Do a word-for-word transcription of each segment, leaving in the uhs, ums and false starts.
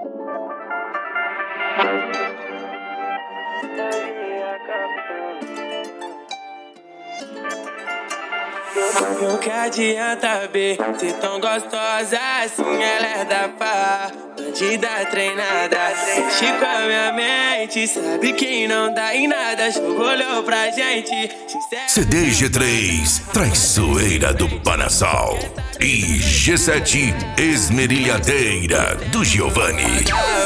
O que adianta, B, ser tão gostosa assim, ela é da pá, bandida treinada. Mexe com a minha mente, sabe quem não dá em nada, jogou olhou pra gente. C D G três, Traiçoeira do Panassol. E G sete, Esmerilhadeira do Giovanni.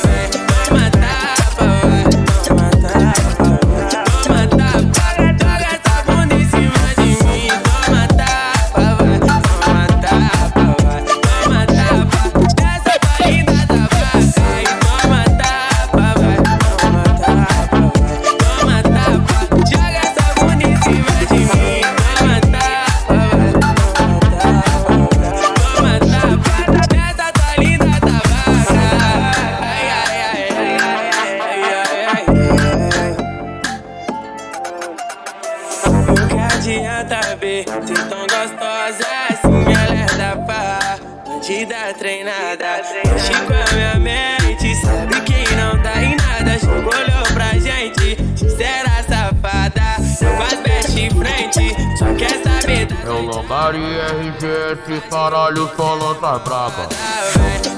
Adianta, B, ser tão gostosa assim, ela é da pá, bandida treinada. Mexe com a minha mente, sabe quem não dá em nada, jogou olhou pra gente, sincera safada, com as best em frente, só quer saber da... É o Lombardi R G S, caralho, solo tá braba.